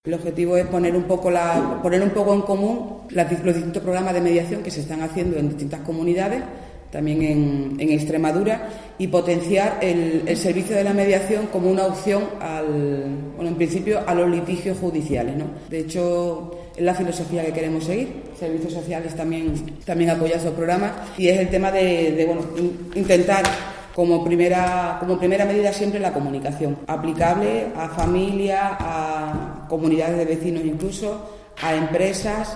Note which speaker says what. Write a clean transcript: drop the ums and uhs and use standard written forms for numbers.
Speaker 1: El objetivo es poner un poco en común los distintos programas de mediación que se están haciendo en distintas comunidades, también en Extremadura, y potenciar el servicio de la mediación como una opción en principio a los litigios judiciales, ¿no? De hecho, es la filosofía que queremos seguir. Servicios sociales también apoya esos programas, y es el tema de intentar como primera medida siempre la comunicación, aplicable a familias, a comunidades de vecinos incluso, a empresas,